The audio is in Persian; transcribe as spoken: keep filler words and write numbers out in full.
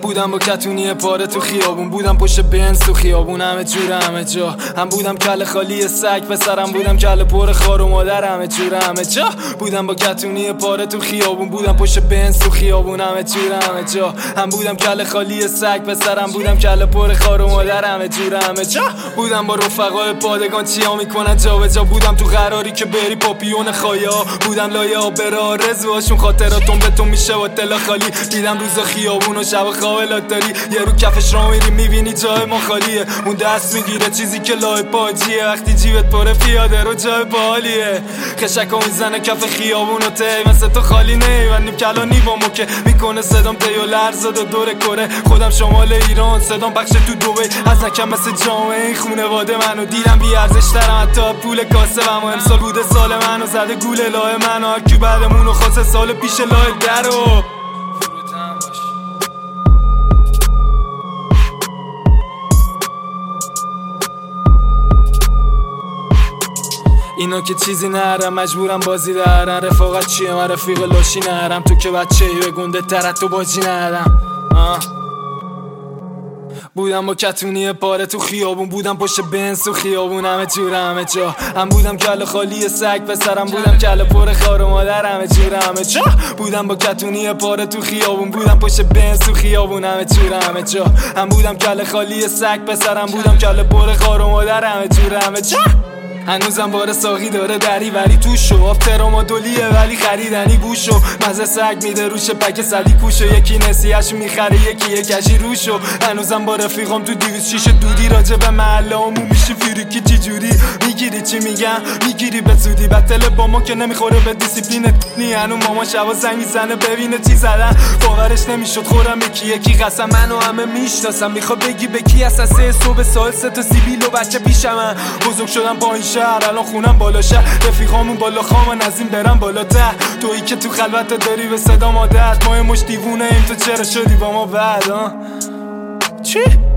بودم با کتونی پاره تو خیابون، بودم پشت بنز تو خیابون، همه جور همه جا. هم بودم کله خالی سگ پسرم، بودم کله پر خار و مادر، همه جور همه جا. بودم با کتونی پاره تو خیابون، بودم پشت بنز تو خیابون، همه جور همه جا. هم بودم کله خالی سگ پسرم، بودم کله پر خار و مادر، همه جور همه جا. بودم با رفقای پادگان چیا میکنن جا به جا، بودم تو قراری که بری پاپیون خایا، بودم لایه آبر آرزوهاشون خاطراتون به تو میشه و دل خالی. دیدم روزا خیابون و شب خواب لاتاری، یه رو کفش را میری میبینی جای ما خالیه، اون دست میگیره چیزی که لای پاجیه، وقتی جیبت پره پیاده رو جای بالیه. خشکا میزنه کف خیابون و تی مثل تو خالی نیوندیم کلانی با موکه، میکنه صدام تیو لرزاد و دور کره، خودم شمال ایران صدام بخش تو دوبی، از نکم مثل جامعه این خونواده منو دیدم بی ارزش ترم حتی پول کاسه و امسال بوده سال منو زده گول لای منو، هرکی بعدمونو خواسته سال پیش لای درو. اینا که چیزی نرم مجبورم بازی دارن، رفاقت چیه من رفیق لاشی نرم، تو که بچه ای به گنده ترت تو بازی ندم. بودم با کتونی پاره تو خیابون، بودم پشت بنز تو خیابون، همه جور همه جا. هم بودم کله خالی سگ پسرم، بودم کله پر خار و مادر، همه جور همه جا. بودم با کتونی پاره تو خیابون، بودم پشت بنز تو خیابون، همه جور همه جا. هم بودم کله خالی سگ پسرم، بودم کله پر خار و مادر، همه جور همه جا. هنوزم بار ساقی داره دری ولی توشو، آب ترامادولیه ولی خریدنی گوشو، مزه سگ میده روش پک صدی کوشو، یکی نسیهش میخره یکی یکشی روشو. هنوزم با رفیقام تو دیویز شیش دودی، راجع به محله همون میشه فیریکی چی جوری میگیری چی میگم میگیری به زودی، بطل با ما که نمیخوره به دیسیپلین نی، هنو ماما شبا زنگ میزنه ببینه چی زدن، باورش نمیشد خورم یکی یکی قسم، منو همه میشناسم، میخوا بگی به کی هستن، سه صبح سال سه تا سیبیل و بچه پیشمن، بزرگ شدم با این شهر الان خونم بالا شهر، رفیقامون بالا خامن از این برم بالا ته، تویی که تو خلوت داری به صدا مادت، ما یه مش دیوونه ایم تو چرا شدی با ما بعد ها چی؟